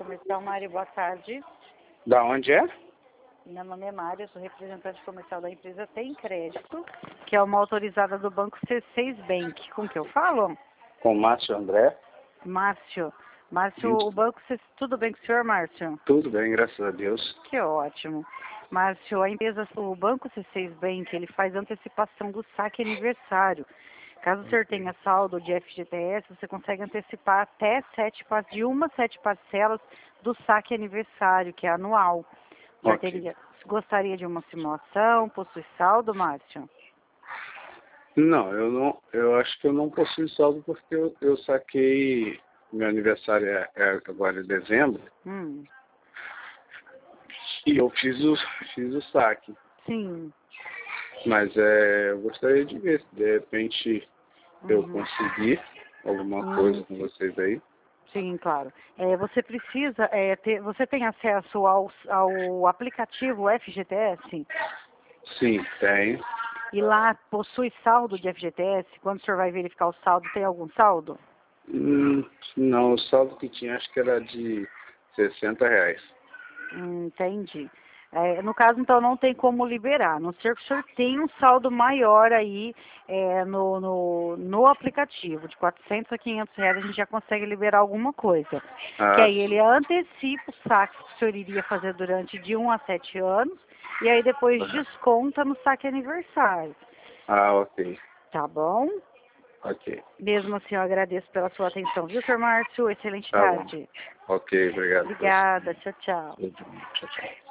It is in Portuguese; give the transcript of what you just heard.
Comercial Mário, boa tarde. Da onde é? Meu nome é Mário, eu sou representante comercial da empresa Tem Crédito, que é uma autorizada do banco C6 Bank. Com que eu falo? Com Márcio André. Márcio. Márcio, o banco C... Tudo bem com o senhor, Márcio? Tudo bem, graças a Deus. Que ótimo. Márcio, a empresa, o banco C6 Bank, ele faz antecipação do saque aniversário. Caso o senhor tenha saldo de FGTS, você consegue antecipar até 7 parcelas do saque aniversário, que é anual. O senhor gostaria de uma simulação? Possui saldo, Márcio? Não, eu acho que eu não possuo saldo porque eu saquei, meu aniversário é agora em dezembro, e eu fiz o saque. Sim. Mas eu gostaria de ver se de repente eu conseguir alguma coisa com vocês aí. Sim, claro. Você precisa você tem acesso ao aplicativo FGTS? Sim, tem. E lá possui saldo de FGTS? Quando o senhor vai verificar o saldo, tem algum saldo? Não, o saldo que tinha acho que era de R$60. Entendi. No caso, então, não tem como liberar. A não ser que o senhor tenha um saldo maior aí no aplicativo. De R$400 a R$500 a gente já consegue liberar alguma coisa. Que aí ele antecipa o saque que o senhor iria fazer durante de 1 a 7 anos. E aí depois desconta no saque aniversário. Ok. Tá bom? Ok. Mesmo assim, eu agradeço pela sua atenção, viu, Sr. Márcio? Excelente tarde. Ok, obrigado. Obrigada. Tchau, tchau. Tchau, tchau.